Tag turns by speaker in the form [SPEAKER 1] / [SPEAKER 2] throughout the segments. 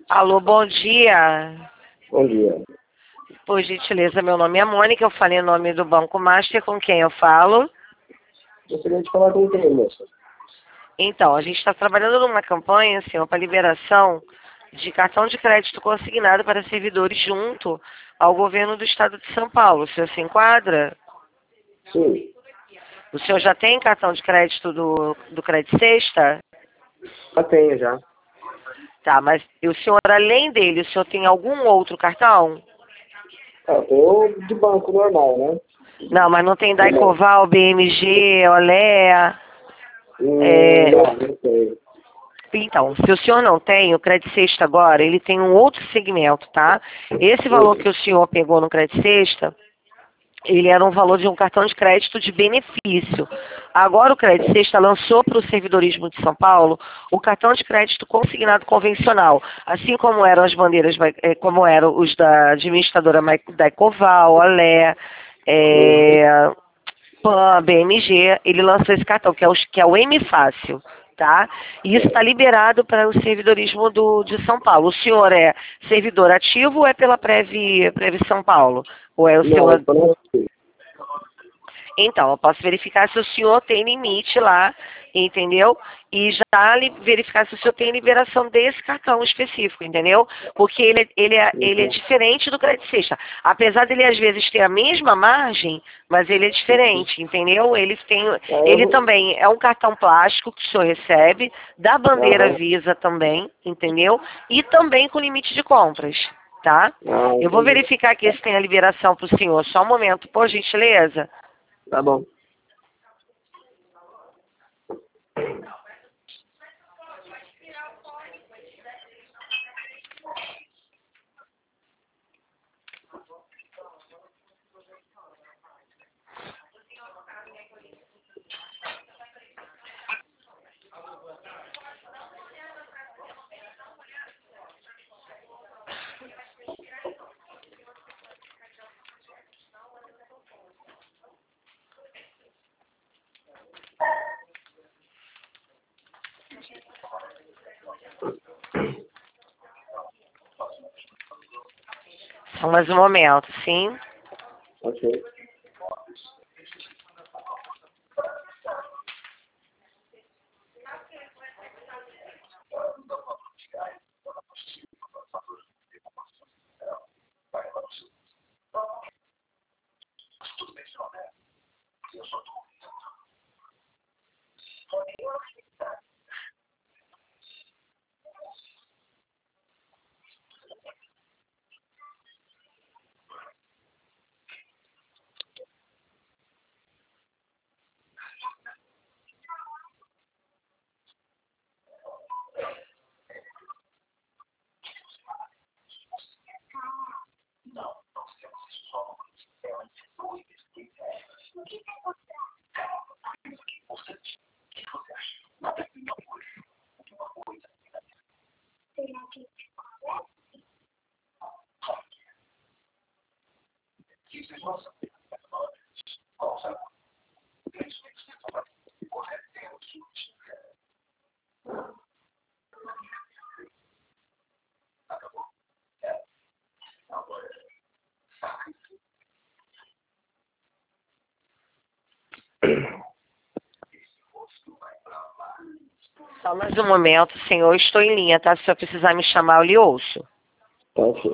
[SPEAKER 1] Alô, bom dia.
[SPEAKER 2] Bom dia.
[SPEAKER 1] Por gentileza, meu nome é Mônica, eu falei em nome do Banco Master, com quem eu falo?
[SPEAKER 2] Gostaria de falar com quem, moça?
[SPEAKER 1] Então, a gente está trabalhando numa campanha, senhor, para liberação de cartão de crédito consignado para servidores junto ao governo do estado de São Paulo. O senhor se enquadra?
[SPEAKER 2] Sim,
[SPEAKER 1] O senhor já tem cartão de crédito do Credit Sexta?
[SPEAKER 2] já tenho já.
[SPEAKER 1] Tá, mas e o senhor, além dele, o senhor tem algum outro cartão?
[SPEAKER 2] Eu tenho de banco normal, né?
[SPEAKER 1] Não, mas não tem Daicoval, BMG, Olea.
[SPEAKER 2] Não tenho.
[SPEAKER 1] Então, se o senhor não tem, o Credit Sexta agora, ele tem um outro segmento, tá? Esse valor que o senhor pegou no Credit Sexta, ele era um valor de um cartão de crédito de benefício. Agora o Credit Sexta lançou para o servidorismo de São Paulo o cartão de crédito consignado convencional, assim como eram as bandeiras, como eram os da administradora Daicoval, Olé, PAN, BMG, ele lançou esse cartão, que é o M Fácil, tá? E isso está liberado para o servidorismo de São Paulo. O senhor é servidor ativo ou é pela Prev São Paulo? Ou é o
[SPEAKER 2] Não,
[SPEAKER 1] senhor...
[SPEAKER 2] eu não sei.
[SPEAKER 1] Então, eu posso verificar se o senhor tem limite lá, entendeu? E já verificar se o senhor tem liberação desse cartão específico, entendeu? Porque ele é diferente do Credit Sexta. Apesar dele, às vezes, ter a mesma margem, mas ele é diferente, entendeu? Ele também é um cartão plástico que o senhor recebe, da bandeira Visa também, entendeu? E também com limite de compras, tá? Eu vou
[SPEAKER 2] Entendi.
[SPEAKER 1] verificar aqui se tem a liberação para o senhor. Só um momento, por gentileza.
[SPEAKER 2] Tá bom.
[SPEAKER 1] Só mais um momento, sim.
[SPEAKER 2] Ok.
[SPEAKER 1] Só mais um momento, senhor. Estou em linha, tá? Se o senhor precisar me chamar, eu lhe ouço.
[SPEAKER 2] Tá ok.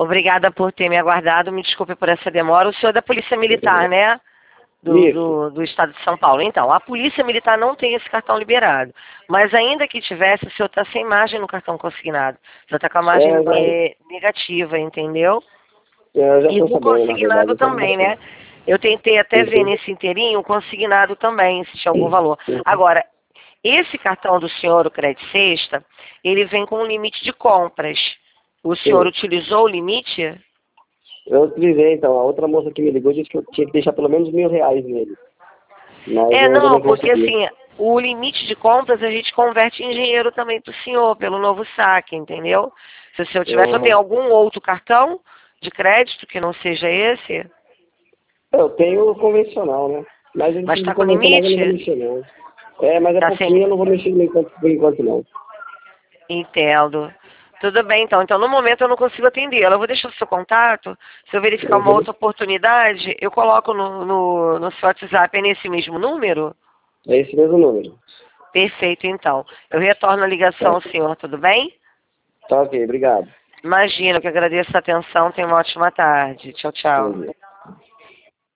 [SPEAKER 1] Obrigada por ter me aguardado. Me desculpe por essa demora. O senhor é da Polícia Militar, né? Do Estado de São Paulo. Então, a Polícia Militar não tem esse cartão liberado. Mas ainda que tivesse, o senhor está sem margem no cartão consignado. O senhor está com a margem negativa, entendeu?
[SPEAKER 2] Eu já
[SPEAKER 1] E
[SPEAKER 2] tô
[SPEAKER 1] no
[SPEAKER 2] sabendo, na
[SPEAKER 1] consignado
[SPEAKER 2] verdade.
[SPEAKER 1] também, né? Eu tentei até ver nesse inteirinho o consignado também, se tinha algum valor. Agora, esse cartão do senhor, o Crédito Sexta, ele vem com um limite de compras. O senhor utilizou o limite?
[SPEAKER 2] Eu utilizei, então. A outra moça que me ligou disse que eu tinha que deixar pelo menos R$ 1.000 nele. Mas eu ainda
[SPEAKER 1] Não,
[SPEAKER 2] não
[SPEAKER 1] porque
[SPEAKER 2] consegui.
[SPEAKER 1] assim, o limite de compras a gente converte em dinheiro também para o senhor, pelo novo saque, entendeu? Se o senhor tiver, só tem algum outro cartão de crédito que não seja esse?
[SPEAKER 2] Eu tenho o convencional, né? Mas
[SPEAKER 1] Mas
[SPEAKER 2] esse
[SPEAKER 1] está com
[SPEAKER 2] convencional eu não vou
[SPEAKER 1] limite?
[SPEAKER 2] mexer, não. Mas é
[SPEAKER 1] Tá sem...
[SPEAKER 2] pouquinho, eu não vou mexer por enquanto, não.
[SPEAKER 1] Entendo. Tudo bem, então. Então, no momento, eu não consigo atendê-la. Eu vou deixar o seu contato. Se eu verificar uma outra oportunidade, eu coloco no seu WhatsApp. É nesse mesmo número?
[SPEAKER 2] É esse mesmo número.
[SPEAKER 1] Perfeito, então. Eu retorno a ligação ao senhor, tudo bem?
[SPEAKER 2] Tá ok, obrigado.
[SPEAKER 1] Imagina, que agradeço a atenção. Tenha uma ótima tarde. Tchau,
[SPEAKER 2] Bom
[SPEAKER 1] tchau.
[SPEAKER 2] dia.